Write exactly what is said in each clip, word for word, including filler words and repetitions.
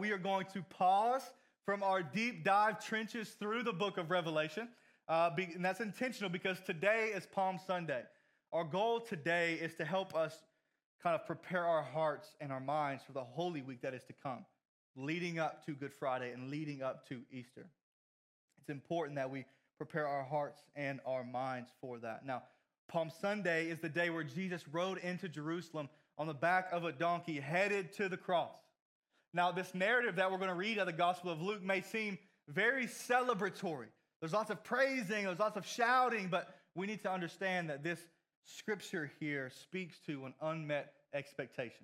we are going to pause from our deep dive trenches through the book of Revelation. Uh, be, and that's intentional because today is Palm Sunday. Our goal today is to help us kind of prepare our hearts and our minds for the Holy Week that is to come, leading up to Good Friday and leading up to Easter. It's important that we prepare our hearts and our minds for that. Now, Palm Sunday is the day where Jesus rode into Jerusalem on the back of a donkey headed to the cross. Now, this narrative that we're going to read out of the Gospel of Luke may seem very celebratory. There's lots of praising, there's lots of shouting, but we need to understand that this scripture here speaks to an unmet expectation.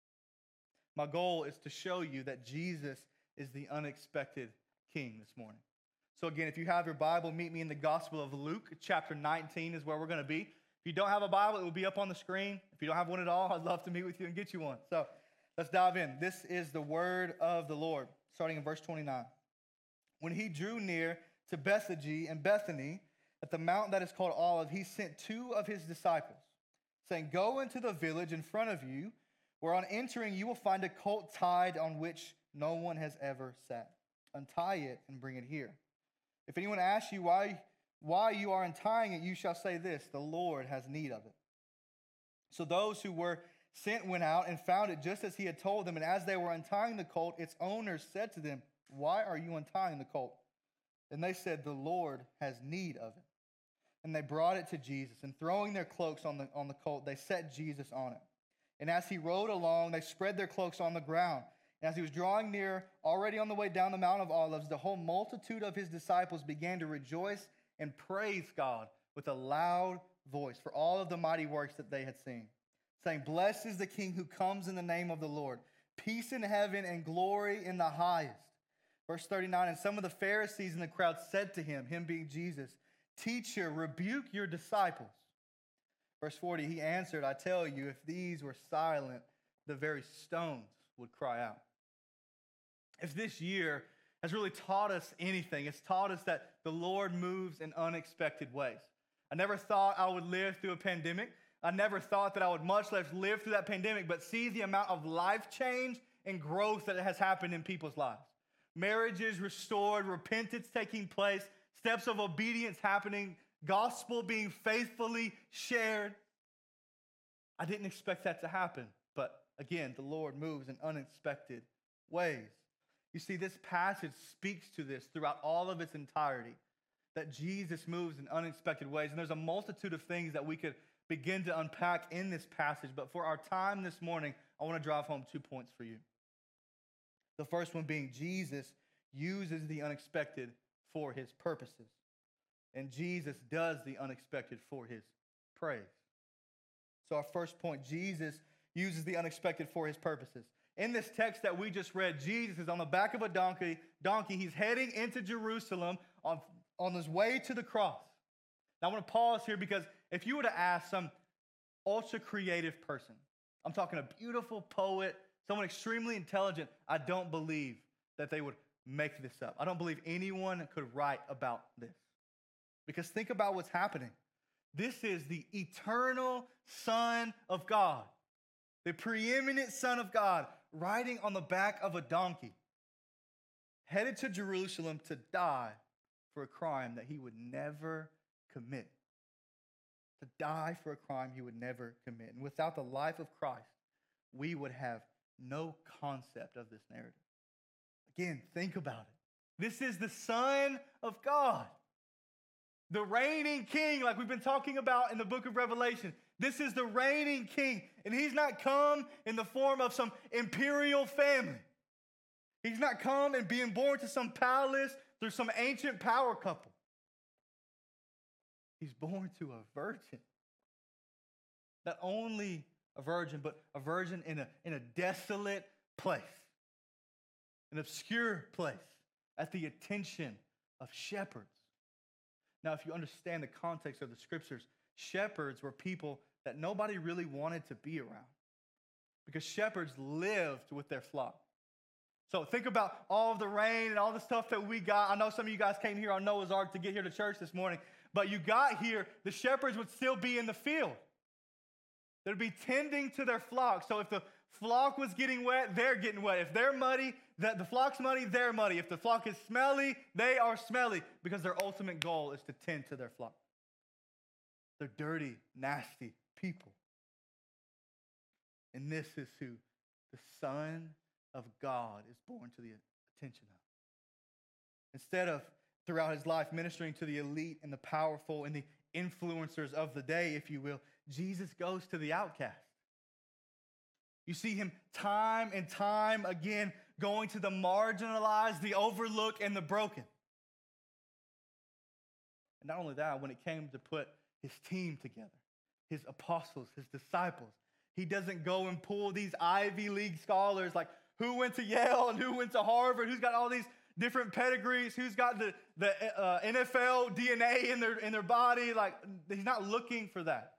My goal is to show you that Jesus is the unexpected King this morning. So again, if you have your Bible, meet me in the Gospel of Luke, chapter nineteen is where we're going to be. If you don't have a Bible, it will be up on the screen. If you don't have one at all, I'd love to meet with you and get you one. So let's dive in. This is the word of the Lord, starting in verse twenty-nine. When he drew near to Bethany and Bethany, at the mountain that is called Olive, he sent two of his disciples, saying, "Go into the village in front of you, where on entering you will find a colt tied on which no one has ever sat. Untie it and bring it here. If anyone asks you why, why you are untying it, you shall say this, the Lord has need of it." So those who were sent went out and found it just as he had told them. And as they were untying the colt, its owners said to them, "Why are you untying the colt?" And they said, "The Lord has need of it." And they brought it to Jesus, and throwing their cloaks on the, on the colt, they set Jesus on it. And as he rode along, they spread their cloaks on the ground. And as he was drawing near, already on the way down the Mount of Olives, the whole multitude of his disciples began to rejoice and praise God with a loud voice for all of the mighty works that they had seen, saying, "Blessed is the King who comes in the name of the Lord. Peace in heaven and glory in the highest." Verse thirty-nine, and some of the Pharisees in the crowd said to him, him being Jesus, "Teacher, rebuke your disciples." Verse forty, he answered, "I tell you, if these were silent, the very stones would cry out." If this year has really taught us anything, it's taught us that the Lord moves in unexpected ways. I never thought I would live through a pandemic. I never thought that I would much less live through that pandemic, but see the amount of life change and growth that has happened in people's lives. Marriages restored, repentance taking place, steps of obedience happening, gospel being faithfully shared. I didn't expect that to happen, but again, the Lord moves in unexpected ways. You see, this passage speaks to this throughout all of its entirety, that Jesus moves in unexpected ways. And there's a multitude of things that we could begin to unpack in this passage, but for our time this morning, I want to drive home two points for you. The first one being Jesus uses the unexpected for his purposes. And Jesus does the unexpected for his praise. So our first point, Jesus uses the unexpected for his purposes. In this text that we just read, Jesus is on the back of a donkey. Donkey. He's heading into Jerusalem on, on his way to the cross. Now I want to pause here because if you were to ask some ultra creative person, I'm talking a beautiful poet, someone extremely intelligent, I don't believe that they would make this up. I don't believe anyone could write about this. Because think about what's happening. This is the eternal Son of God, the preeminent Son of God, riding on the back of a donkey, headed to Jerusalem to die for a crime that he would never commit. To die for a crime he would never commit. And without the life of Christ, we would have no concept of this narrative. Again, think about it. This is the Son of God, the reigning King, like we've been talking about in the book of Revelation. This is the reigning King, and he's not come in the form of some imperial family. He's not come and being born to some palace through some ancient power couple. He's born to a virgin. Not only a virgin, but a virgin in a, in a desolate place, an obscure place, at the attention of shepherds. Now, if you understand the context of the scriptures, shepherds were people that nobody really wanted to be around because shepherds lived with their flock. So think about all of the rain and all the stuff that we got. I know some of you guys came here on Noah's Ark to get here to church this morning, but you got here, the shepherds would still be in the field. They'd be tending to their flock. So if the flock was getting wet, they're getting wet. If they're muddy, That the flock's muddy, they're muddy. If the flock is smelly, they are smelly because their ultimate goal is to tend to their flock. They're dirty, nasty people. And this is who the Son of God is born to the attention of. Instead of throughout his life ministering to the elite and the powerful and the influencers of the day, if you will, Jesus goes to the outcast. You see him time and time again going to the marginalized, the overlooked, and the broken. And not only that, when it came to put his team together, his apostles, his disciples, he doesn't go and pull these Ivy League scholars like who went to Yale and who went to Harvard, who's got all these different pedigrees, who's got the, the uh, N F L D N A in their, in their body. Like, he's not looking for that.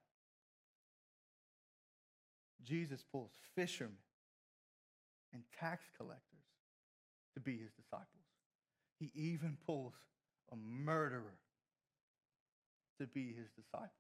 Jesus pulls fishermen and tax collectors to be his disciples. He even pulls a murderer to be his disciple.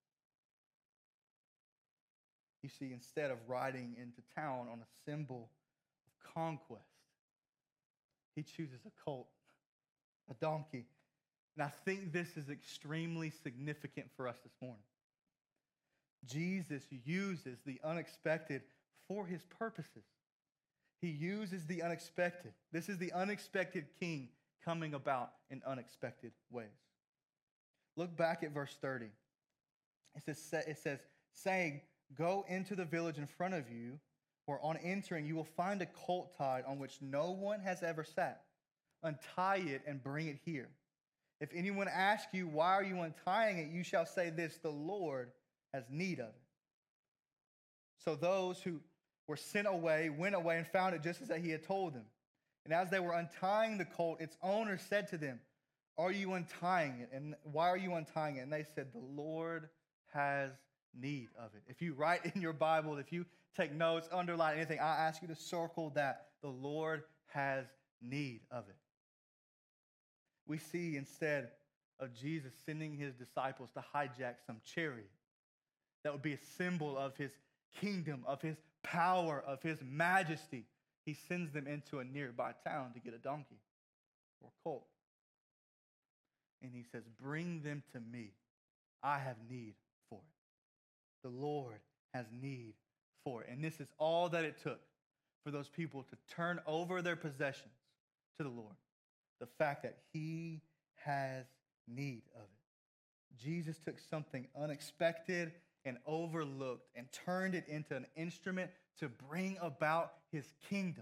You see, instead of riding into town on a symbol of conquest, he chooses a colt, a donkey. And I think this is extremely significant for us this morning. Jesus uses the unexpected for his purposes. He uses the unexpected. This is the unexpected king coming about in unexpected ways. Look back at verse thirty. It says, it says, saying, go into the village in front of you, where on entering you will find a colt tied on which no one has ever sat. Untie it and bring it here. If anyone asks you, why are you untying it? You shall say this, the Lord has need of it. So those who were sent away went away and found it just as he had told them. And as they were untying the colt, its owner said to them, are you untying it? And why are you untying it? And they said, the Lord has need of it. If you write in your Bible, if you take notes, underline anything, I ask you to circle that. The Lord has need of it. We see instead of Jesus sending his disciples to hijack some chariot that would be a symbol of his kingdom, of his power, of his majesty, he sends them into a nearby town to get a donkey or colt. And he says, bring them to me. I have need for it. The Lord has need for it. And this is all that it took for those people to turn over their possessions to the Lord. The fact that he has need of it. Jesus took something unexpected and overlooked and turned it into an instrument to bring about his kingdom.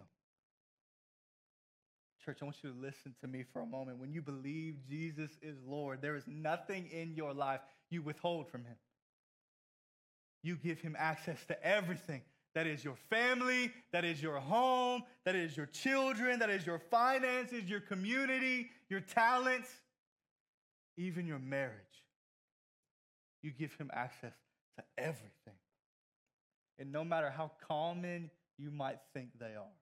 Church, I want you to listen to me for a moment. When you believe Jesus is Lord, there is nothing in your life you withhold from him. You give him access to everything. That is your family, that is your home, that is your children, that is your finances, your community, your talents, even your marriage. You give him access to everything. And no matter how common you might think they are,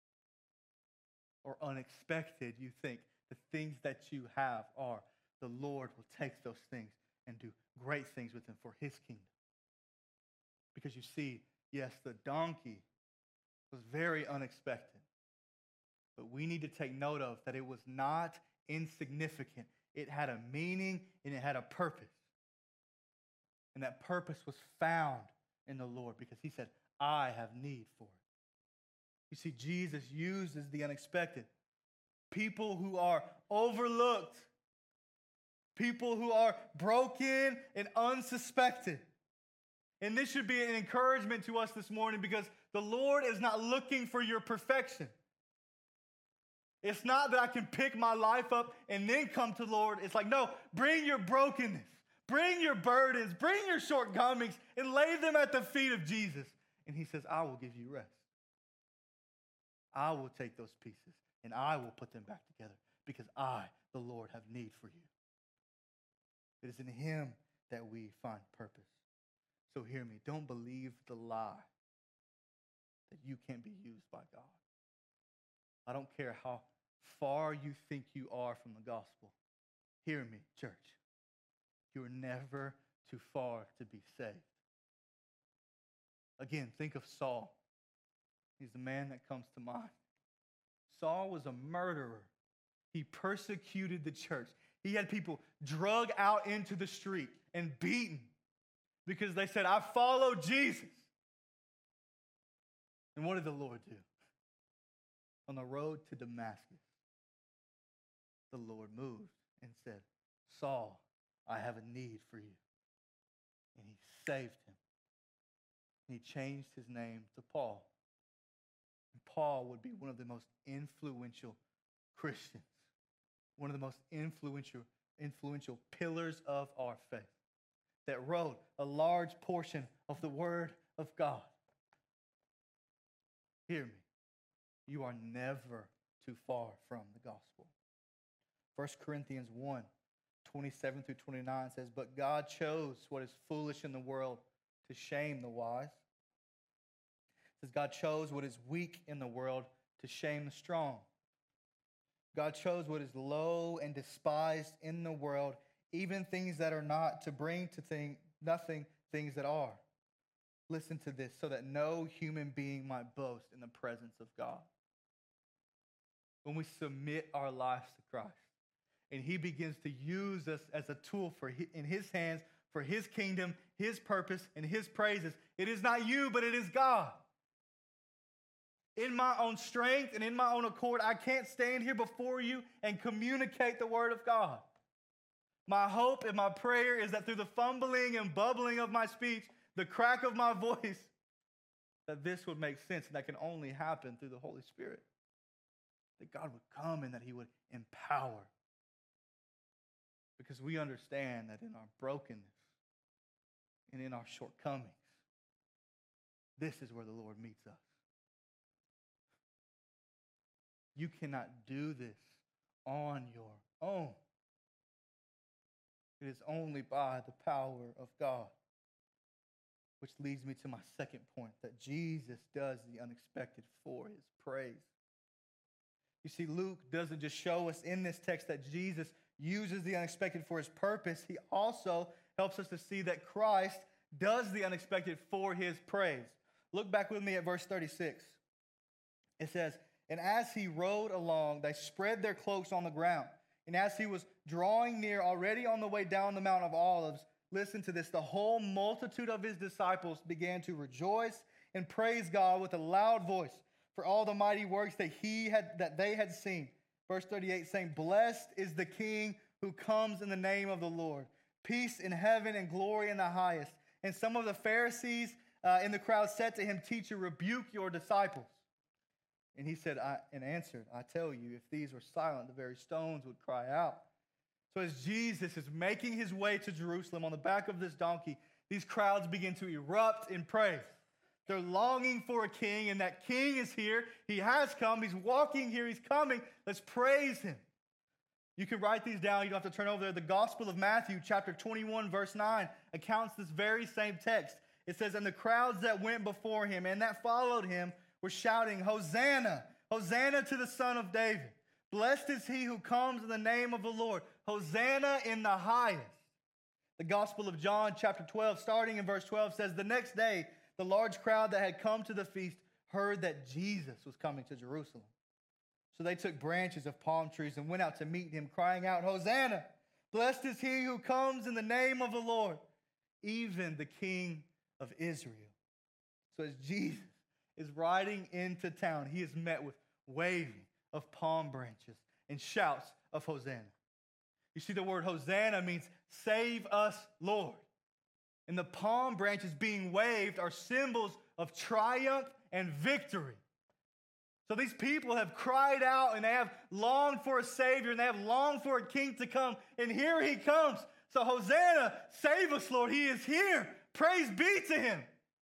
or unexpected you think the things that you have are, the Lord will take those things and do great things with them for his kingdom. Because you see, yes, the donkey was very unexpected. But we need to take note of that it was not insignificant. It had a meaning and it had a purpose. And that purpose was found in the Lord because he said, I have need for it. You see, Jesus uses the unexpected. People who are overlooked. People who are broken and unsuspected. And this should be an encouragement to us this morning because the Lord is not looking for your perfection. It's not that I can pick my life up and then come to the Lord. It's like, no, bring your brokenness, bring your burdens, bring your shortcomings, and lay them at the feet of Jesus. And he says, I will give you rest. I will take those pieces and I will put them back together because I, the Lord, have need for you. It is in him that we find purpose. So hear me, don't believe the lie that you can't be used by God. I don't care how far you think you are from the gospel. Hear me, church. You are never too far to be saved. Again, think of Saul. He's the man that comes to mind. Saul was a murderer. He persecuted the church. He had people drug out into the street and beaten because they said, I follow Jesus. And what did the Lord do? On the road to Damascus, the Lord moved and said, Saul, I have a need for you. And he saved him. And he changed his name to Paul. And Paul would be one of the most influential Christians, one of the most influential, influential pillars of our faith, that wrote a large portion of the Word of God. Hear me. You are never too far from the gospel. First Corinthians one, twenty-seven through twenty-nine says, but God chose what is foolish in the world to shame the wise. It says God chose what is weak in the world to shame the strong. God chose what is low and despised in the world, even things that are not, to bring to thing, nothing things that are. Listen to this, so that no human being might boast in the presence of God. When we submit our lives to Christ, and he begins to use us as a tool for in his hands for his kingdom, his purpose, and his praises, it is not you, but it is God. In my own strength and in my own accord, I can't stand here before you and communicate the word of God. My hope and my prayer is that through the fumbling and bubbling of my speech, the crack of my voice, that this would make sense, and that can only happen through the Holy Spirit. That God would come and that he would empower. Because we understand that in our brokenness and in our shortcomings, this is where the Lord meets us. You cannot do this on your own. It is only by the power of God. Which leads me to my second point, that Jesus does the unexpected for his praise. You see, Luke doesn't just show us in this text that Jesus uses the unexpected for his purpose. He also helps us to see that Christ does the unexpected for his praise. Look back with me at verse thirty-six. It says, and as he rode along, they spread their cloaks on the ground. And as he was drawing near, already on the way down the Mount of Olives, listen to this, the whole multitude of his disciples began to rejoice and praise God with a loud voice for all the mighty works that he had that they had seen. Verse thirty-eight saying, blessed is the King who comes in the name of the Lord. Peace in heaven and glory in the highest. And some of the Pharisees uh, in the crowd said to him, teacher, rebuke your disciples. And he said, I, and answered, I tell you, if these were silent, the very stones would cry out. So as Jesus is making his way to Jerusalem on the back of this donkey, these crowds begin to erupt in praise. They're longing for a king, and that king is here. He has come. He's walking here. He's coming. Let's praise him. You can write these down. You don't have to turn over there. The Gospel of Matthew, chapter twenty-one, verse nine, accounts this very same text. It says, and the crowds that went before him and that followed him were shouting, Hosanna, Hosanna to the Son of David. Blessed is he who comes in the name of the Lord. Hosanna in the highest. The Gospel of John, chapter twelve, starting in verse twelve, says, the next day, the large crowd that had come to the feast heard that Jesus was coming to Jerusalem. So they took branches of palm trees and went out to meet him, crying out, Hosanna! Blessed is he who comes in the name of the Lord, even the King of Israel. So as Jesus is riding into town, he is met with waving of palm branches and shouts of Hosanna. You see, the word Hosanna means save us, Lord. And the palm branches being waved are symbols of triumph and victory. So these people have cried out and they have longed for a Savior and they have longed for a King to come. And here he comes. So Hosanna, save us, Lord. He is here. Praise be to him.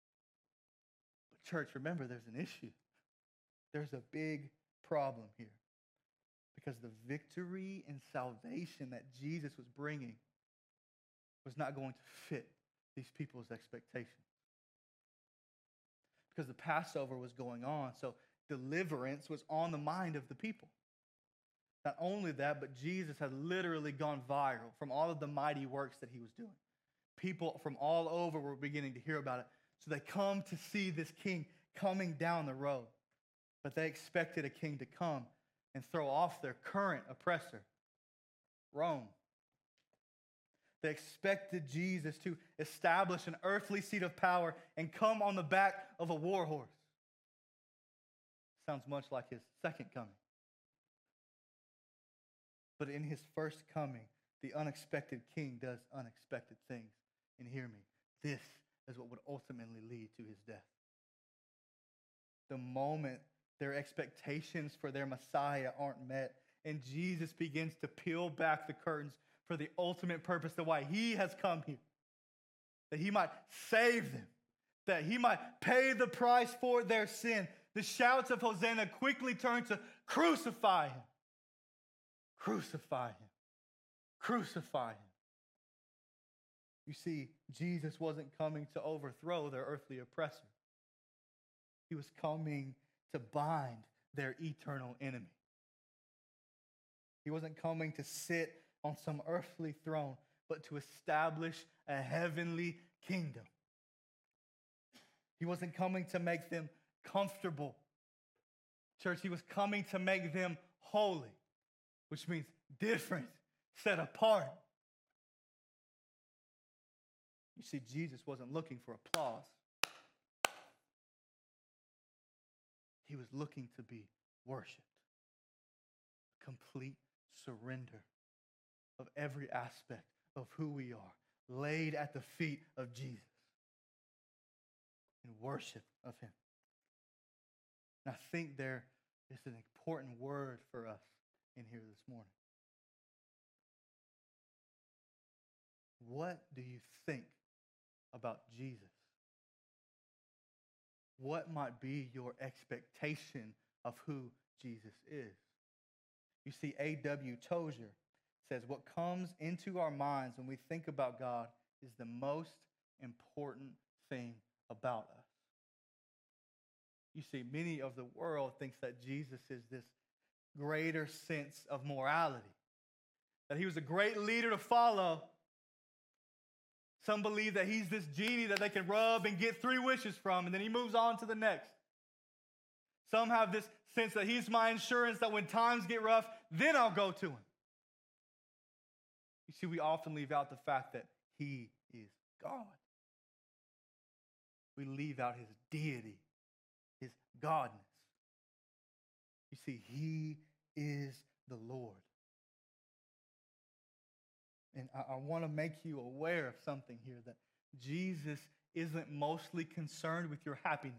But church, remember there's an issue. There's a big problem here. Because the victory and salvation that Jesus was bringing was not going to fit these people's expectations. Because the Passover was going on, so deliverance was on the mind of the people. Not only that, but Jesus had literally gone viral from all of the mighty works that he was doing. People from all over were beginning to hear about it. So they come to see this king coming down the road. But they expected a king to come and throw off their current oppressor, Rome. They expected Jesus to establish an earthly seat of power and come on the back of a war horse. Sounds much like his second coming. But in his first coming, the unexpected king does unexpected things. And hear me, this is what would ultimately lead to his death. The moment their expectations for their Messiah aren't met, and Jesus begins to peel back the curtains for the ultimate purpose of why he has come here. That he might save them. That he might pay the price for their sin. The shouts of Hosanna quickly turn to crucify him. Crucify him. Crucify him. You see, Jesus wasn't coming to overthrow their earthly oppressor. He was coming to bind their eternal enemy. He wasn't coming to sit on some earthly throne, but to establish a heavenly kingdom. He wasn't coming to make them comfortable. Church, he was coming to make them holy, which means different, set apart. You see, Jesus wasn't looking for applause. He was looking to be worshiped. Complete surrender of every aspect of who we are, laid at the feet of Jesus in worship of him. And I think there is an important word for us in here this morning. What do you think about Jesus? What might be your expectation of who Jesus is? You see, A W Tozer says, what comes into our minds when we think about God is the most important thing about us. You see, many of the world thinks that Jesus is this greater sense of morality, that he was a great leader to follow. Some believe that he's this genie that they can rub and get three wishes from, and then he moves on to the next. Some have this sense that he's my insurance, that when times get rough, then I'll go to him. You see, we often leave out the fact that he is God. We leave out his deity, his godness. You see, he is the Lord. And I, I want to make you aware of something here, that Jesus isn't mostly concerned with your happiness.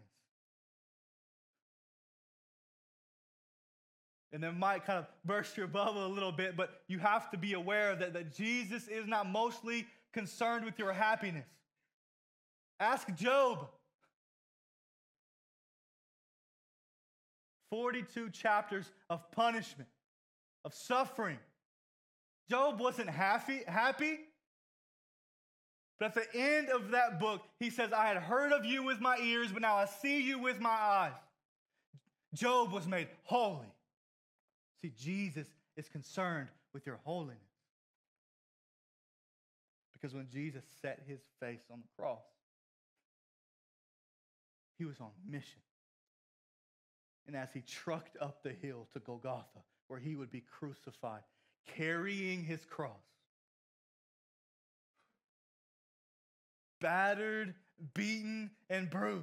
And that might kind of burst your bubble a little bit, but you have to be aware that, that Jesus is not mostly concerned with your happiness. Ask Job. forty-two chapters of punishment, of suffering. Job wasn't happy, happy. But at the end of that book, he says, I had heard of you with my ears, but now I see you with my eyes. Job was made holy. See, Jesus is concerned with your holiness. Because when Jesus set his face on the cross, he was on mission. And as he trucked up the hill to Golgotha, where he would be crucified, carrying his cross, battered, beaten, and bruised,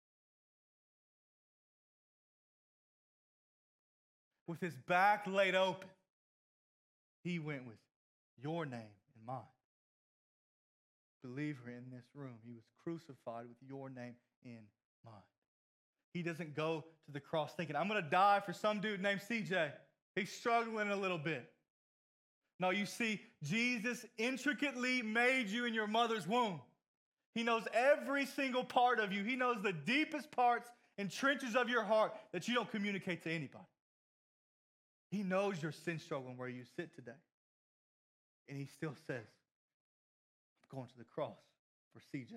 with his back laid open, he went with your name in mind. Believer in this room, he was crucified with your name in mind. He doesn't go to the cross thinking, I'm going to die for some dude named C J. He's struggling a little bit. No, you see, Jesus intricately made you in your mother's womb. He knows every single part of you. He knows the deepest parts and trenches of your heart that you don't communicate to anybody. He knows your sin struggle and where you sit today. And he still says, I'm going to the cross for C J.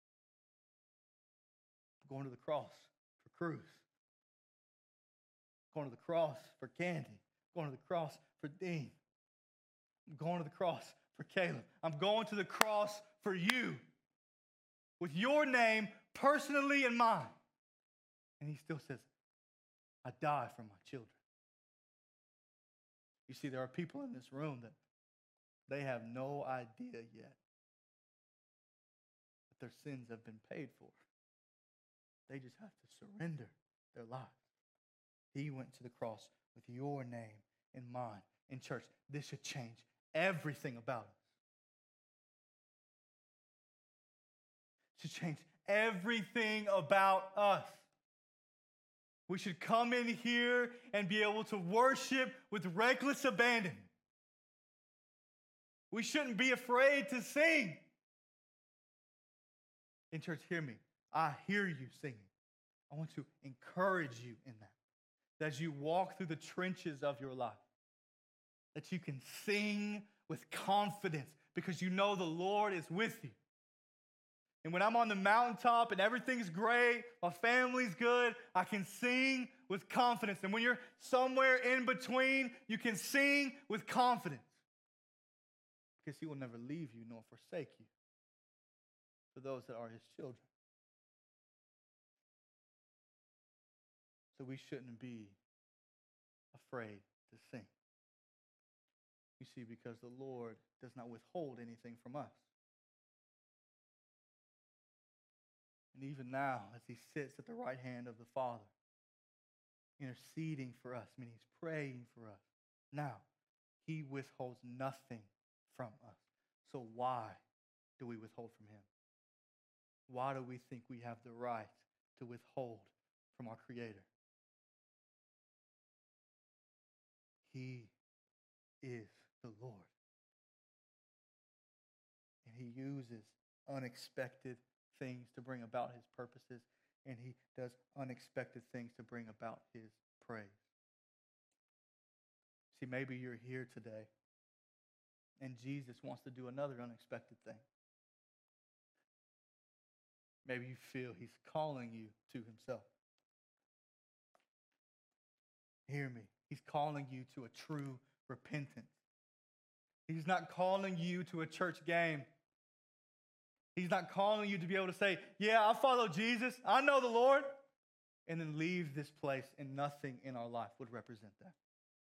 I'm going to the cross for Cruz. I'm going to the cross for Candy. I'm going to the cross for Dean. I'm going to the cross for Caleb. I'm going to the cross for you, with your name personally in mind. And he still says, I die for my children. You see, there are people in this room that they have no idea yet that their sins have been paid for. They just have to surrender their lives. He went to the cross with your name in mind. In church, this should change everything about us. It should change everything about us. We should come in here and be able to worship with reckless abandon. We shouldn't be afraid to sing. In church, hear me. I hear you singing. I want to encourage you in that. That as you walk through the trenches of your life, that you can sing with confidence because you know the Lord is with you. And when I'm on the mountaintop and everything's great, my family's good, I can sing with confidence. And when you're somewhere in between, you can sing with confidence. Because he will never leave you nor forsake you for those that are his children. So we shouldn't be afraid to sing. You see, because the Lord does not withhold anything from us. And even now, as he sits at the right hand of the Father, interceding for us, meaning he's praying for us, now he withholds nothing from us. So why do we withhold from him? Why do we think we have the right to withhold from our Creator? He is the Lord. And he uses unexpected things to bring about his purposes, and he does unexpected things to bring about his praise. See, maybe you're here today, and Jesus wants to do another unexpected thing. Maybe you feel he's calling you to himself. Hear me. He's calling you to a true repentance. He's not calling you to a church game. He's not calling you to be able to say, yeah, I follow Jesus. I know the Lord. And then leave this place and nothing in our life would represent that.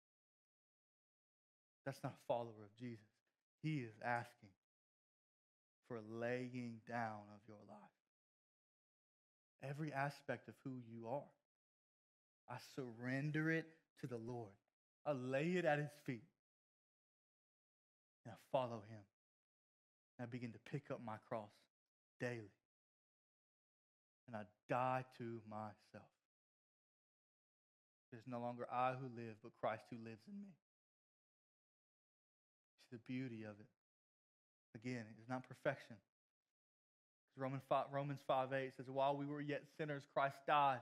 That's not a follower of Jesus. He is asking for a laying down of your life. Every aspect of who you are. I surrender it to the Lord. I lay it at his feet. And I follow him. And I begin to pick up my cross daily. And I die to myself. There's no longer I who live, but Christ who lives in me. See the beauty of it. Again, it's not perfection. Romans five, Romans five eight says, while we were yet sinners, Christ died.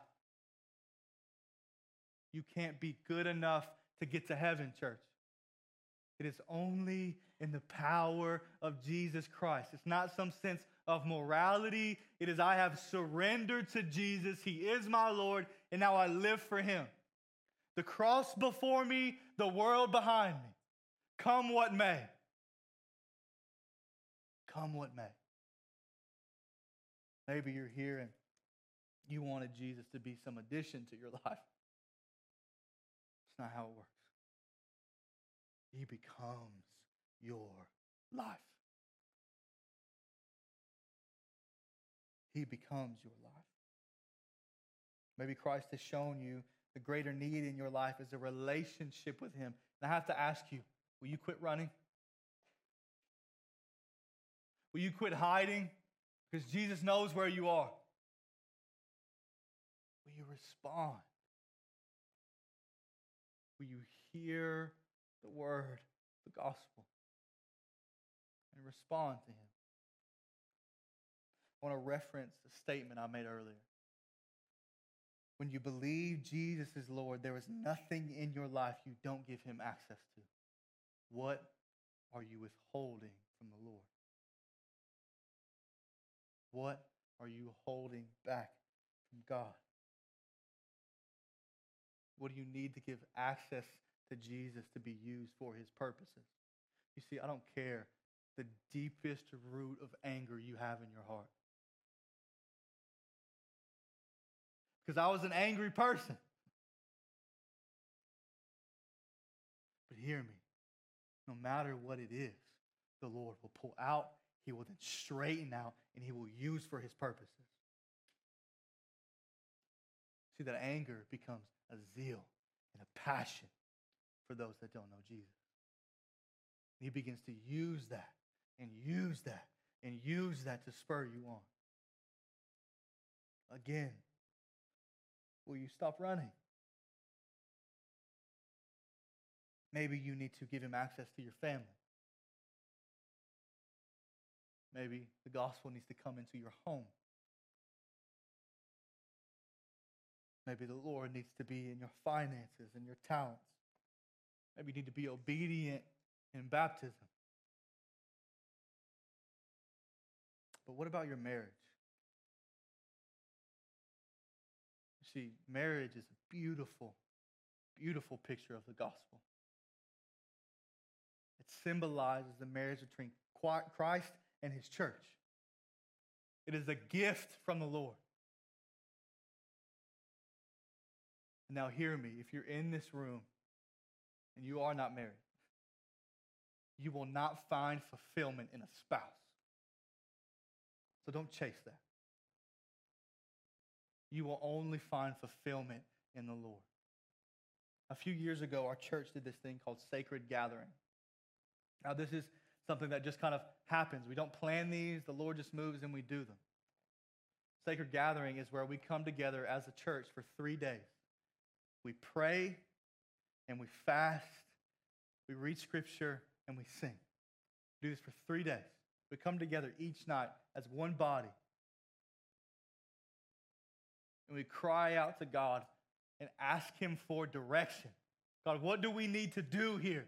You can't be good enough to get to heaven, church. It is only in the power of Jesus Christ. It's not some sense of morality. It is I have surrendered to Jesus. He is my Lord, and now I live for him. The cross before me, the world behind me. Come what may. Come what may. Maybe you're here and you wanted Jesus to be some addition to your life. It's not how it works. He becomes your life. He becomes your life. Maybe Christ has shown you the greater need in your life is a relationship with him. And I have to ask you, will you quit running? Will you quit hiding? Because Jesus knows where you are. Will you respond? Will you hear the word, the gospel, and respond to him? I want to reference a statement I made earlier. When you believe Jesus is Lord, there is nothing in your life you don't give him access to. What are you withholding from the Lord? What are you holding back from God? What do you need to give access to Jesus to be used for his purposes? You see, I don't care the deepest root of anger you have in your heart. Because I was an angry person. But hear me, no matter what it is, the Lord will pull out, he will then straighten out, and he will use for his purposes. See, that anger becomes a zeal and a passion for those that don't know Jesus. He begins to use that and use that and use that to spur you on. Again, will you stop running? Maybe you need to give him access to your family. Maybe the gospel needs to come into your home. Maybe the Lord needs to be in your finances and your talents. Maybe you need to be obedient in baptism. But what about your marriage? You see, marriage is a beautiful, beautiful picture of the gospel. It symbolizes the marriage between Christ and his church. It is a gift from the Lord. Now hear me, if you're in this room and you are not married, you will not find fulfillment in a spouse. So don't chase that. You will only find fulfillment in the Lord. A few years ago, our church did this thing called Sacred Gathering. Now this is something that just kind of happens. We don't plan these. The Lord just moves and we do them. Sacred Gathering is where we come together as a church for three days. We pray and we fast, we read scripture, and we sing. We do this for three days. We come together each night as one body. And we cry out to God and ask him for direction. God, what do we need to do here?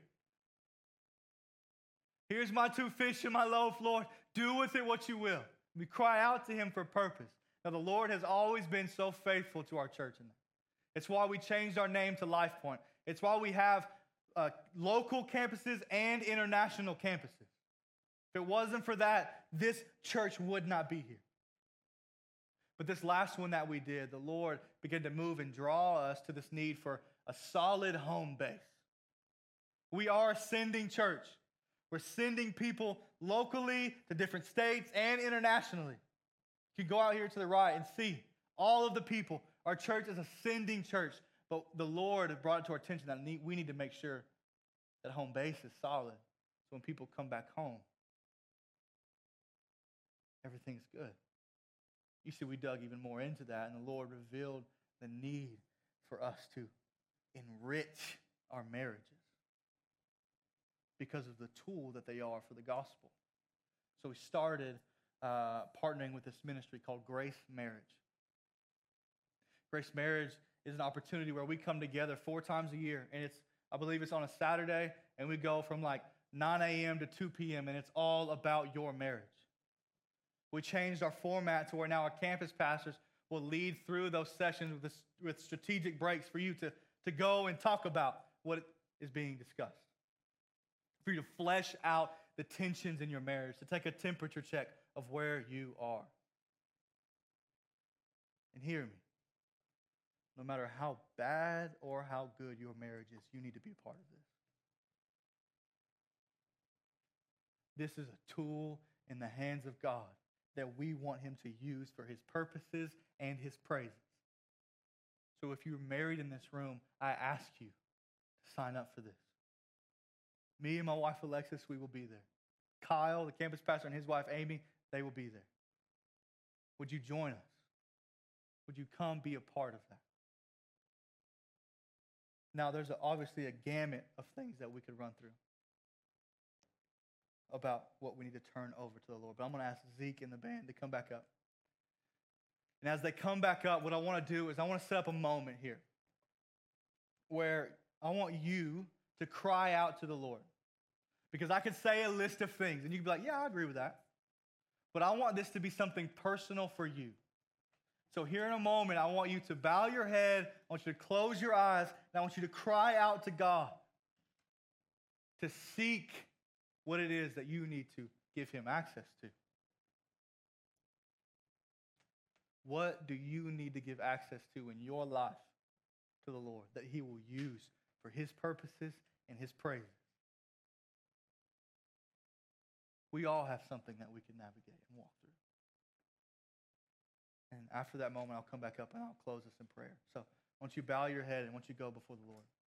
Here's my two fish and my loaf, Lord. Do with it what you will. We cry out to him for purpose. Now, the Lord has always been so faithful to our church in that. It's why we changed our name to Life Point. It's why we have uh, local campuses and international campuses. If it wasn't for that, this church would not be here. But this last one that we did, the Lord began to move and draw us to this need for a solid home base. We are a sending church. We're sending people locally to different states and internationally. You can go out here to the right and see all of the people. Our church is a sending church, but the Lord has brought it to our attention that we need to make sure that home base is solid. So when people come back home, everything's good. You see, we dug even more into that, and the Lord revealed the need for us to enrich our marriages because of the tool that they are for the gospel. So we started uh, partnering with this ministry called Grace Marriage. Grace Marriage is an opportunity where we come together four times a year, and it's, I believe it's on a Saturday, and we go from like nine a.m. to two p.m., and it's all about your marriage. We changed our format to where now our campus pastors will lead through those sessions with, with strategic breaks for you to, to go and talk about what is being discussed. For you to flesh out the tensions in your marriage, to take a temperature check of where you are. And hear me. No matter how bad or how good your marriage is, you need to be a part of this. This is a tool in the hands of God that we want him to use for his purposes and his praises. So if you're married in this room, I ask you to sign up for this. Me and my wife Alexis, we will be there. Kyle, the campus pastor, and his wife Amy, they will be there. Would you join us? Would you come be a part of that? Now, there's a, obviously a gamut of things that we could run through about what we need to turn over to the Lord. But I'm going to ask Zeke and the band to come back up. And as they come back up, what I want to do is I want to set up a moment here where I want you to cry out to the Lord. Because I could say a list of things, and you can be like, yeah, I agree with that. But I want this to be something personal for you. So here in a moment, I want you to bow your head, I want you to close your eyes, and I want you to cry out to God to seek what it is that you need to give him access to. What do you need to give access to in your life to the Lord that he will use for his purposes in his praise. We all have something that we can navigate and walk through. And after that moment, I'll come back up and I'll close us in prayer. So, won't you bow your head and won't you go before the Lord?